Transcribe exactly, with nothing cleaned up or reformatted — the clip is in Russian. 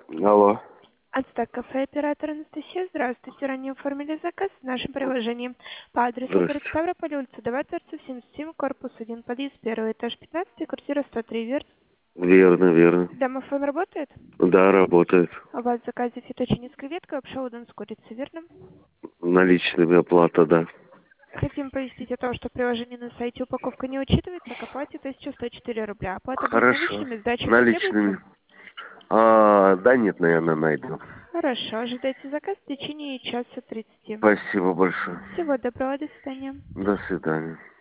Алло. Ацтек кафе, оператор Анастасия. Здравствуйте. Ранее оформили заказ в нашем приложении по адресу город Здрасте. Ставрополь, улица Давай Торцев, семьдесят семь, корпус один, подъезд первый этаж пятнадцать, квартира сто три, верно? Верно, верно. Домофон работает? Да, работает. У вас в заказе фетучини с креветкой, лапша удон с курицей, верно? Наличными оплата, да. Хотим пояснить о том, что в приложении на сайте упаковка не учитывается, к оплате тысяча сто четыре рубля. Оплата будет Хорошо. наличными, сдача потребуется? Наличными. А, да нет, наверное, найду. Хорошо, ожидайте заказ в течение часа тридцати. Спасибо большое. Всего доброго, до свидания. До свидания.